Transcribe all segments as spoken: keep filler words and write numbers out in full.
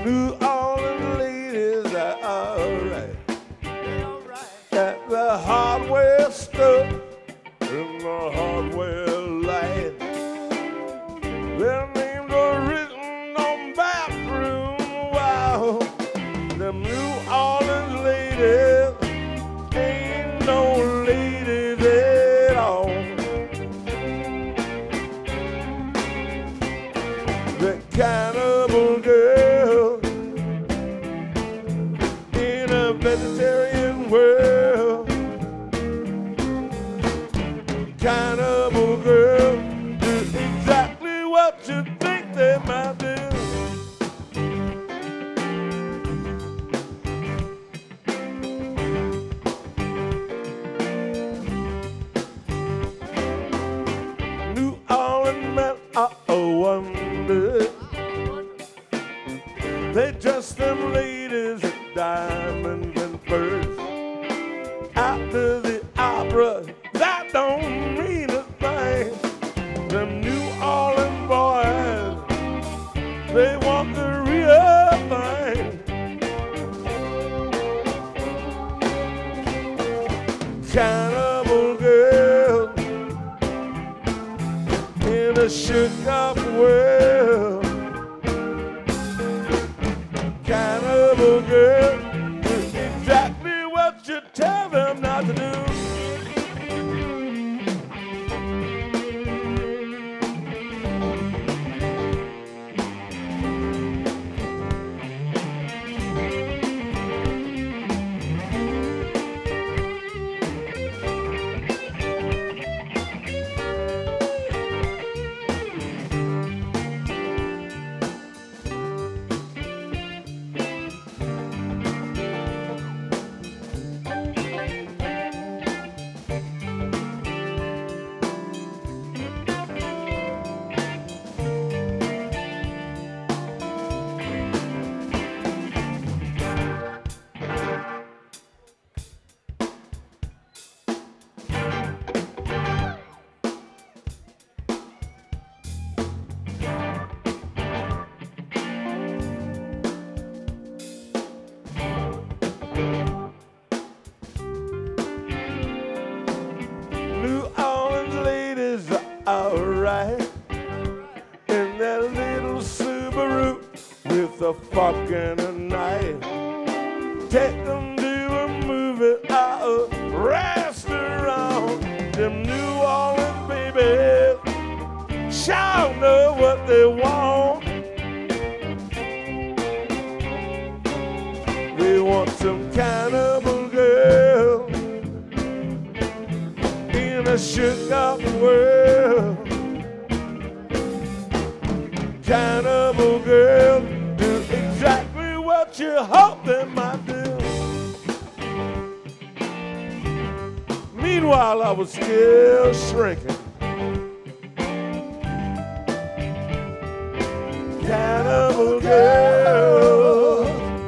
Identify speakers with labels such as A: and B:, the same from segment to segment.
A: New Orleans ladies are alright. Got the hardware stuff and the hardware light. Their names are written on bathroom walls. Them New Orleans ladies ain't no ladies at all. The cannibal girl in a vegetarian world. Cannibal girl do exactly what you think they might do. New Orleans men are a wonder. They dress them ladies in diamonds and furs. After the opera, that don't mean a thing. Them New Orleans boys, they want the real thing. Cannibal girl in a shook-up world. Cannibal girl, do exactly what you tell them not to do. New Orleans ladies are alright in that little Subaru with a fork and a knife. Take them to a movie or a restaurant. Them New Orleans babies sure know what they want. They want some cannibal girl in a shook-up world. Cannibal girl, do exactly what you hope they might do. Meanwhile, I was still shrinking. Cannibal girl,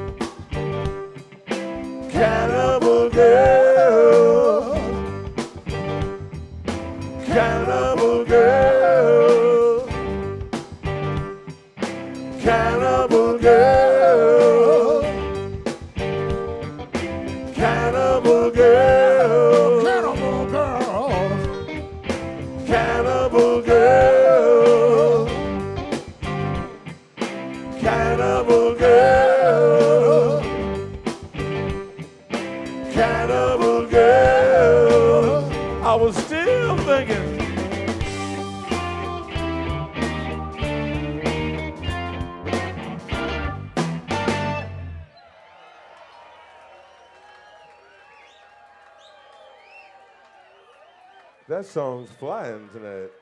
A: cannibal girl, cannibal girl, cannibal girl, cannibal girl, cannibal girl, cannibal girl, cannibal girl, cannibal girl. I was still thinking. That song's flying tonight.